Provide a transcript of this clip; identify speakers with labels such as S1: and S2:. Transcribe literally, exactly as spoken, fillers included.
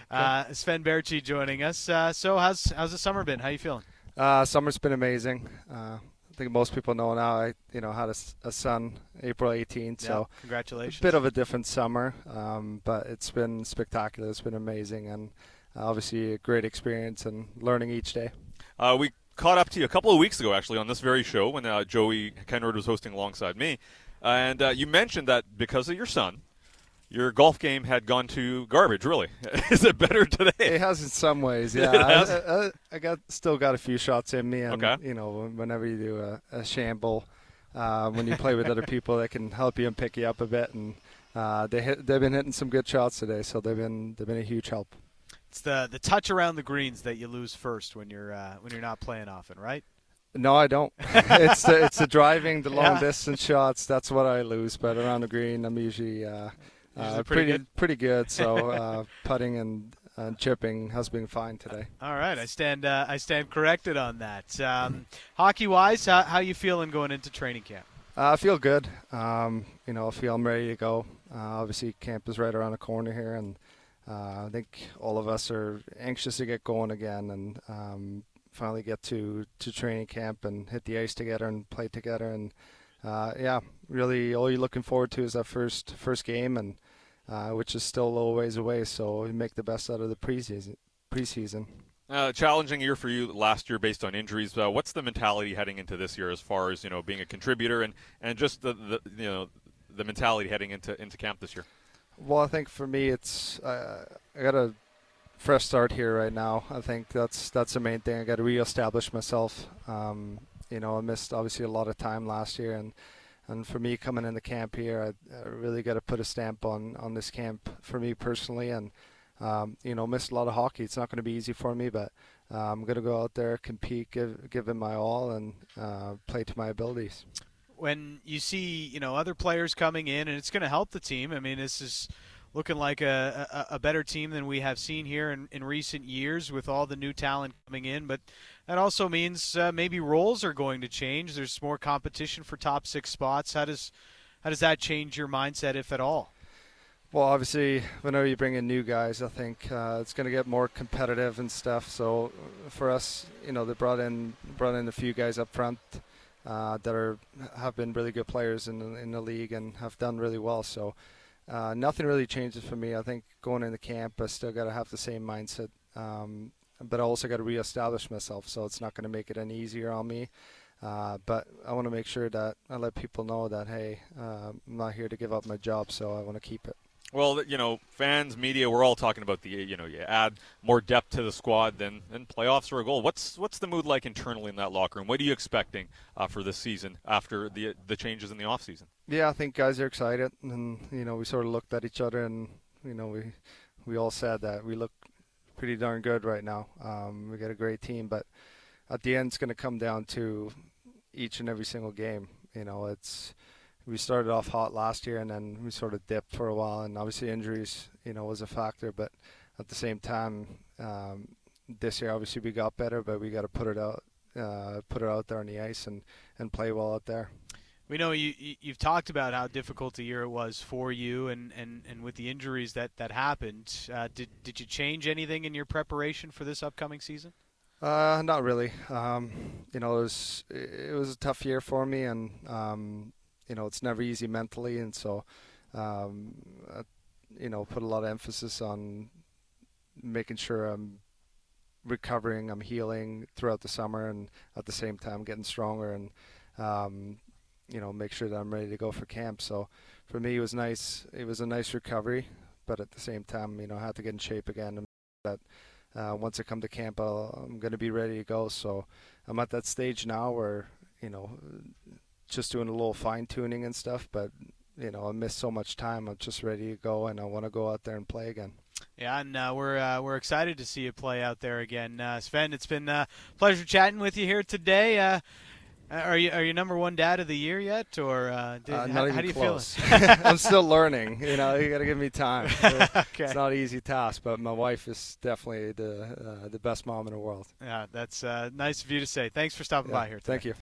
S1: Uh, Sven Berchi joining us. Uh, so how's how's the summer been? How you feeling?
S2: Uh, summer's been amazing. Uh, I think most people know now. I, you know, had a, s- a son April eighteenth,
S1: Yeah,
S2: so a
S1: congratulations.
S2: bit of a different summer, um, but it's been spectacular. It's been amazing, and uh, obviously a great experience and learning each day.
S3: Uh, we caught up to you a couple of weeks ago, actually, on this very show when uh, Joey Kenrod was hosting alongside me, and uh, you mentioned that because of your son, your golf game had gone to garbage. Really, is it better today?
S2: It has in some ways, yeah.
S3: It has?
S2: I, I, I got still got a few shots in me, and
S3: Okay.
S2: you know, whenever you do a, a shamble, uh, when you play with other people, that can help you and pick you up a bit. And uh, they hit, they've been hitting some good shots today, so they've been they've been a huge help.
S1: It's the the touch around the greens that you lose first when you're uh, when you're not playing often, right?
S2: No, I don't. it's the it's the driving, the long
S1: Yeah.
S2: distance shots. That's what I lose. But around the green, I'm usually, uh,
S1: Usually
S2: uh,
S1: pretty
S2: pretty
S1: good?
S2: pretty good. So uh, putting and, and chipping has been fine today.
S1: All right, I stand uh, I stand corrected on that. Um, hockey wise, how how you feeling going into training camp?
S2: Uh, I feel good. Um, you know, I feel I'm ready to go. Uh, obviously, camp is right around the corner here, and uh, I think all of us are anxious to get going again and um, finally get to, to training camp and hit the ice together and play together. And uh, yeah, really, all you're looking forward to is that first first game, and uh, which is still a little ways away. So we make the best out of the preseason. Preseason.
S3: Uh, challenging year for you last year based on injuries. Uh, what's the mentality heading into this year as far as you know being a contributor and, and just the, the you know the mentality heading into into camp this year?
S2: Well, I think for me, it's uh, I got a fresh start here right now. I think that's that's the main thing. I got to reestablish myself. Um, you know, I missed obviously a lot of time last year, and and for me coming into camp here, I, I really got to put a stamp on on this camp for me personally, and um, you know, missed a lot of hockey. It's not going to be easy for me, but uh, I'm going to go out there, compete, give give it my all, and uh, play to my abilities.
S1: When you see you know other players coming in, and it's going to help the team. I mean, this is looking like a, a, a better team than we have seen here in, in recent years with all the new talent coming in. But that also means uh, maybe roles are going to change. There's more competition for top six spots. How does how does that change your mindset, if at all?
S2: Well, obviously, whenever you bring in new guys, I think uh, it's going to get more competitive and stuff. So for us, you know, they brought in brought in a few guys up front uh, that are have been really good players in the, in the league and have done really well. So uh, nothing really changes for me. I think going into camp, I still got to have the same mindset, um, but I also got to reestablish myself. So it's not going to make it any easier on me. Uh, but I want to make sure that I let people know that, hey, uh, I'm not here to give up my job, so I want to keep it.
S3: Well, you know, fans, media, we're all talking about the, you know, you add more depth to the squad than, than playoffs are a goal. What's what's the mood like internally in that locker room? What are you expecting uh, for this season after the the changes in the offseason?
S2: Yeah, I think guys are excited, and you know, we sort of looked at each other, and you know, we we all said that we look pretty darn good right now. Um, we got a great team, but at the end, it's going to come down to each and every single game. You know, it's we started off hot last year, and then we sort of dipped for a while, and obviously injuries, you know, was a factor. But at the same time, um, this year obviously we got better, but we got to put it out, uh, put it out there on the ice and, and play well out there.
S1: We know you, you, you've talked about how difficult a year it was for you, and, and, and with the injuries that, that happened. Uh, did did you change anything in your preparation for this upcoming season?
S2: Uh, not really. Um, you know, it was it was a tough year for me, and um, you know, it's never easy mentally, and so um, I, you know, put a lot of emphasis on making sure I'm recovering, I'm healing throughout the summer, and at the same time getting stronger, and um, you know, make sure that I'm ready to go for camp. So for me, it was nice. It was a nice recovery, but at the same time, you know, I had to get in shape again. And that uh, once I come to camp, I'll, I'm going to be ready to go. So I'm at that stage now where, you know, just doing a little fine tuning and stuff, but you know, I missed so much time. I'm just ready to go, and I want to go out there and play again.
S1: Yeah, and uh, we're uh, we're excited to see you play out there again, uh, Sven. It's been a pleasure chatting with you here today. Uh, are you are you number one dad of the year yet, or uh, did,
S2: Uh, not
S1: how,
S2: even
S1: how do you
S2: close.
S1: feel?
S2: I'm still learning. You know, you got to give me time.
S1: Okay.
S2: It's not an easy task, but my wife is definitely the uh, the best mom in the world.
S1: Yeah, that's uh, nice of you to say. Thanks for stopping
S2: Yeah,
S1: by here today.
S2: thank you.